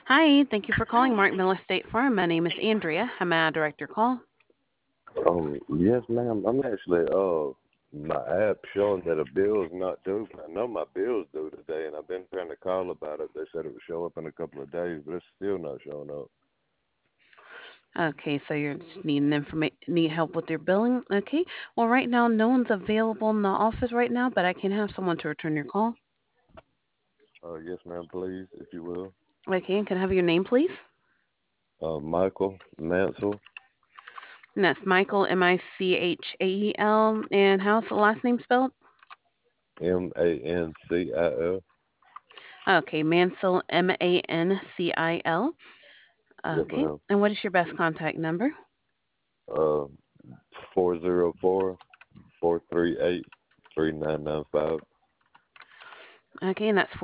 Hi, thank you for calling Mark Miller State Farm. My name is Andrea. How may I direct your call? Yes, ma'am. I'm actually my app showing that a bill is not due. I know my bill's due today, and I've been trying to call about it. They said it would show up in a couple of days, but it's still not showing up. Okay, so you're just needing need help with your billing. Okay, well, right now no one's available in the office right now, but I can have someone to return your call. Yes, ma'am. Please, if you will. Okay, and can I have your name, please? Michael Mansell, And that's Michael, Michael. And how's the last name spelled? Mancil. Okay, Mansell, Mancil. Yes, Okay, ma'am. and what is your best contact number? Uh, 404-438-3995. Okay, and that's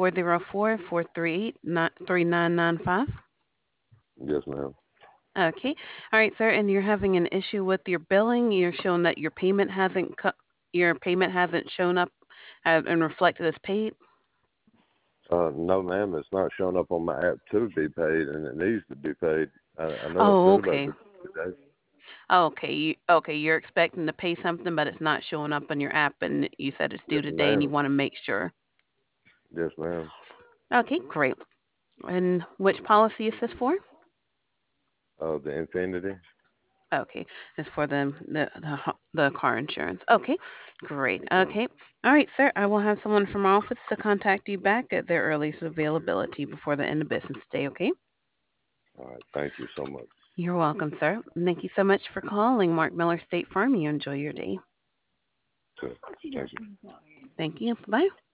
404-438-3995. Yes, ma'am. Okay. All right, sir. And you're having an issue with your billing. You're showing that your payment hasn't shown up and reflected as paid. No, ma'am. It's not showing up on my app to be paid, and it needs to be paid. I know it's Oh, due like okay. today. Okay. You're expecting to pay something, but it's not showing up on your app, and you said it's due Yes, today, and you ma'am. want to make sure. Yes, ma'am. Okay, great. And which policy is this for? The Infinity. Okay, it's for the car insurance. Okay, great. Yes, ma'am. Okay, all right, sir. I will have someone from our office to contact you back at their earliest availability before the end of business day. Okay. All right. Thank you so much. You're welcome, sir. Thank you so much for calling Mark Miller State Farm. You enjoy your day. Good. Thank you. Thank you. Bye.